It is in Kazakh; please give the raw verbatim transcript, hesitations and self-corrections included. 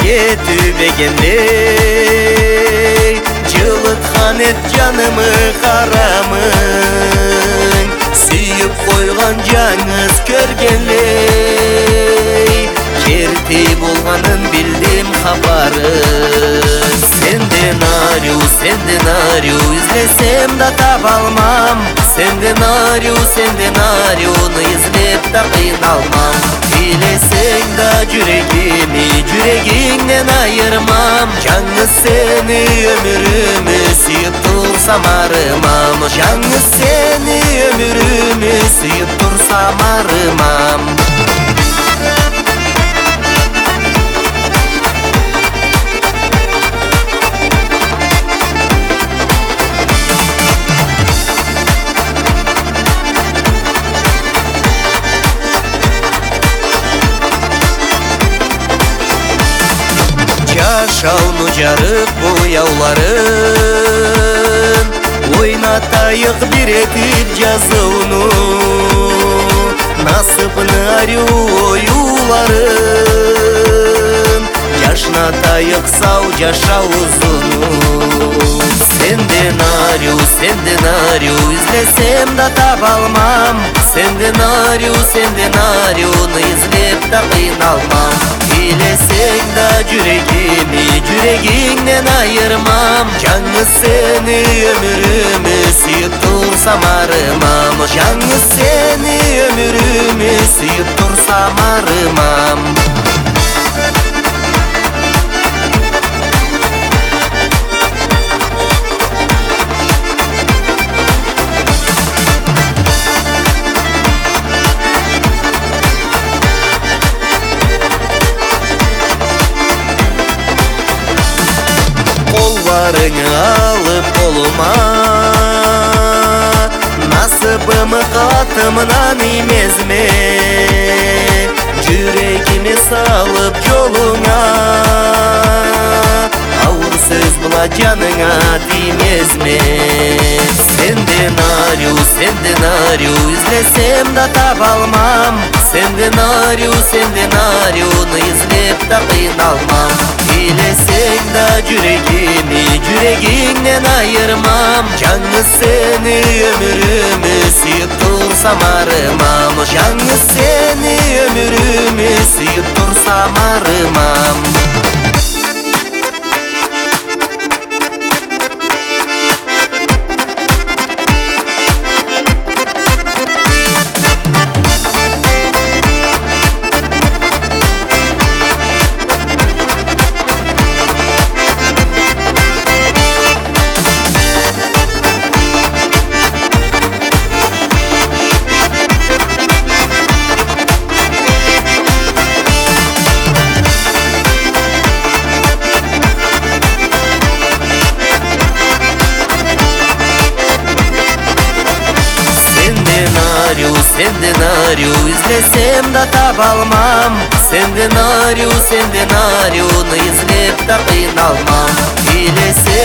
кетүбегендей жылыткан эт жанымы карамын сүйүп койгон жаңыз көргенлей керти болгонун билдим кабары сенден аруу сенден аруу излесем да таба алмам сенден аруу сенден арууну излеп да кыйналмам билесең да жүрегими жүрегиңден айырмам жаңы сени өмүрүмө сүйүп турсам арымам жаңы сени өмүрүмө сүйүп турсам арымам жашауну жарык бояуларын ойнатайык биретип жазууну насыбыны аруу оюларын жашнатайык сау жашообузду сенден аруу сенден аруу излесем да таба алмам сенден аруу сенден арууну излеп да кыйналмам билесең да жүрегими жүрегиңден айырмам жаңы сени өмүрүмө сүйүп турсам арымам жаңы сени өмүрүмө сүйүп турсам арымам колбарыңы алып колума насыбымы катымынан эмезме жүрегиме салып жолуңа ауыр сөз була жаныңа тиймезме сенден аруу сенден аруу излесем да таба алмам сенден аруу сенден арууну излеп да кыйналмам билесең да жүрегими жүрегиңден айырмам жаңы сени өмүрүмө сүйүп турсам арымам жаңы сени өмүрүмө сүйүп турсам арымам сенден аруу излесем да таба алмам сенден аруу сенден арууну излеп да кыйналмам билесең